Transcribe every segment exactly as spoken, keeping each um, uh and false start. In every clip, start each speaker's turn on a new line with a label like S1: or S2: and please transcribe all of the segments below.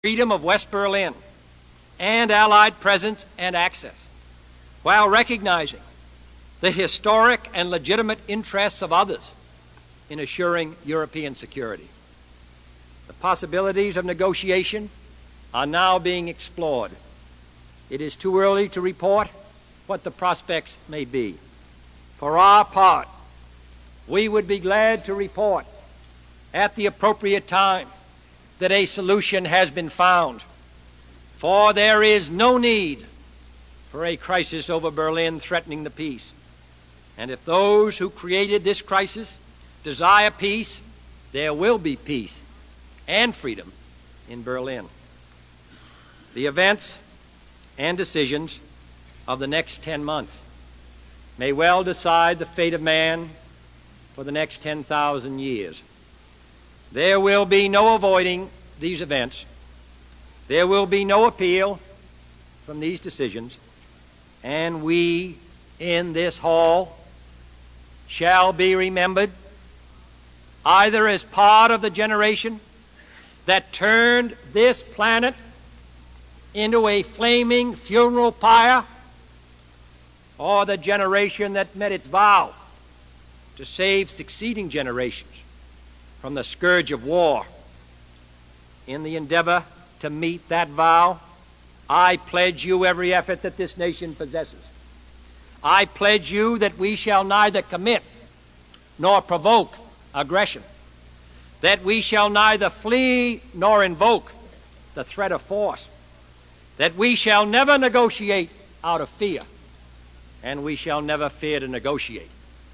S1: freedom of West Berlin and Allied presence and access, while recognizing the historic and legitimate interests of others in assuring European security. The possibilities of negotiation are now being explored. It is too early to report what the prospects may be. For our part, we would be glad to report at the appropriate time that a solution has been found, for there is no need for a crisis over Berlin threatening the peace. And if those who created this crisis desire peace, there will be peace and freedom in Berlin. The events and decisions of the next ten months may well decide the fate of man for the next ten thousand years. There will be no avoiding these events. There will be no appeal from these decisions, and we in this hall shall be remembered either as part of the generation that turned this planet into a flaming funeral pyre, or the generation that met its vow to save succeeding generations from the scourge of war. In the endeavor to meet that vow, I pledge you every effort that this nation possesses. I pledge you that we shall neither commit nor provoke aggression, that we shall neither flee nor invoke the threat of force, that we shall never negotiate out of fear, and we shall never fear to negotiate.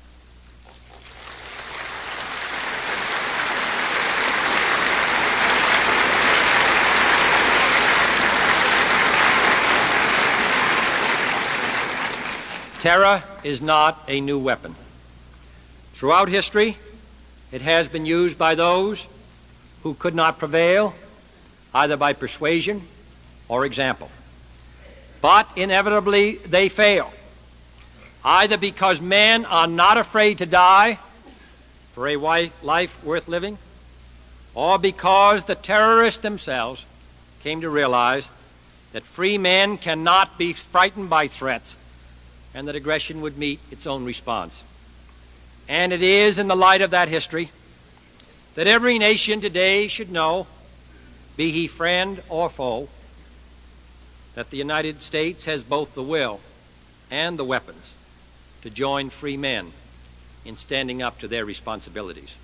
S1: Terror is not a new weapon. Throughout history, it has been used by those who could not prevail, either by persuasion or example. But inevitably they fail, either because men are not afraid to die for a life worth living, or because the terrorists themselves came to realize that free men cannot be frightened by threats, and that aggression would meet its own response. And it is in the light of that history that every nation today should know, be he friend or foe, that the United States has both the will and the weapons to join free men in standing up to their responsibilities.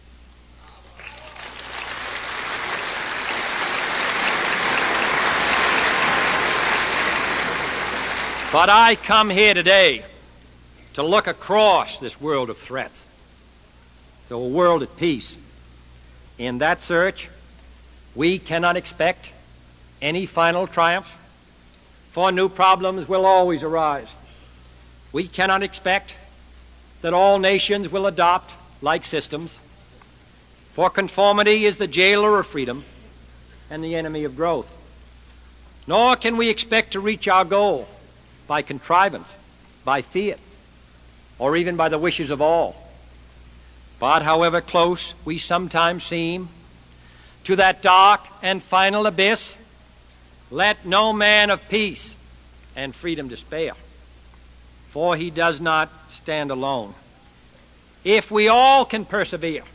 S1: But I come here today to look across this world of threats to a world at peace. In that search, we cannot expect any final triumph, for new problems will always arise. We cannot expect that all nations will adopt like systems, for conformity is the jailer of freedom and the enemy of growth. Nor can we expect to reach our goal by contrivance, by fiat, or even by the wishes of all. But however close we sometimes seem to that dark and final abyss, let no man of peace and freedom despair, for he does not stand alone. If we all can persevere